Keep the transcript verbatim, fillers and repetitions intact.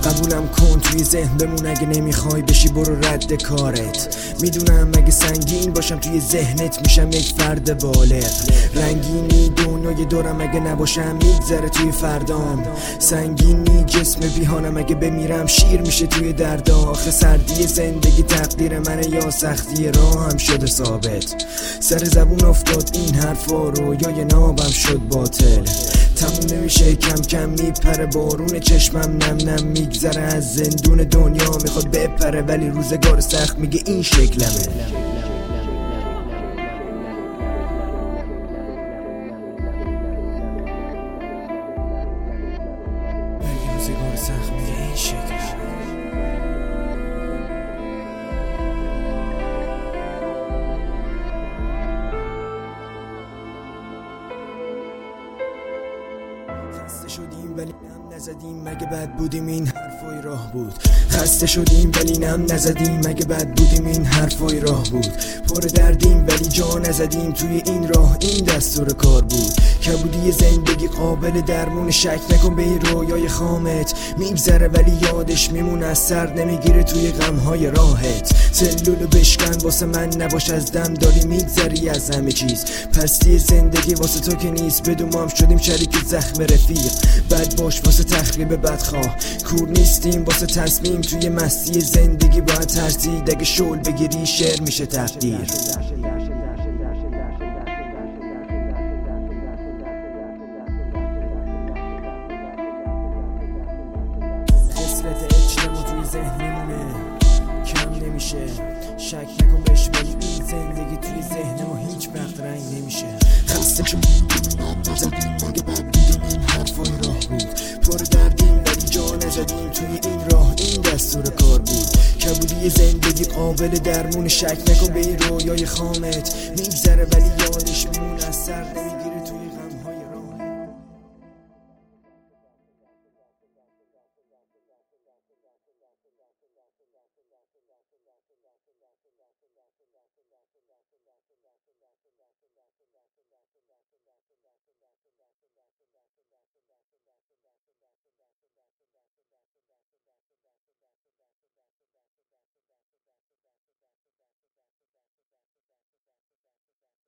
قبولم کن توی ذهن بمون، اگه نمیخوای بشی برو رد کارت. میدونم اگه سنگین باشم توی ذهنت میشم یک فرد بالغ. رنگینی دنیای دورم اگه نباشم میگذره توی فردام. سنگینی جسم بیهانم اگه بمیرم شیر میشه توی دردا. آخه سردی زندگی تقدیر منه یا سختی راه هم شده ثابت. سر زبون افتاد این حرفا رو یا یه نابم شد باطل. تموم نمیشه کم کم میپره بارون چشمم نم نم میگذره از زندون دنیا میخواد بپره ولی روزگار سخت میگه این شکلمه. روزگار سخت میگه این شکلمه. خسته شدیم ولی نم نزدیم مگه بد بودیم این حرفای راه بود. خسته شدیم ولی نم نزدیم مگه بد بودیم این حرفای راه بود. پر دردیم ولی جا نزدیم توی این راه این دستور کار بود. کبودی زندگی قابل درمون، شک نکن به این رویای خامت. میگذره ولی یادش میمونه، از سر نمیگیره توی غمهای راهت. سلولو بشکن واسه من نباش، از دم داری میگذری از همه چیز. پستی زندگی واسه تو که نیست، بدون ما هم شدیم شریک زخم رفیق. بد باش واسه تخریب بدخواه، کور نیستیم واسه تصمیم. توی مستی زندگی باید ترسید، اگه شل بگیری شعر میشه تقدیر. خسرت اجتماع توی ذهن میمونه کم نمیشه، شک نکن بهش ولی این زندگی توی ذهن ما هیچ وقت رنگ نمیشه. خسته شدیم نزدیم مگه بد بودیم این حرفای راه بود. پر دردیم ولی جا نزدیم توی این راه این دستور کار بود. کبودی زندگی قابل درمون، شک نکن به این رویای خامت. میگذره ولی یادش میمونه، از سر نمیگیره توی غمهای راه.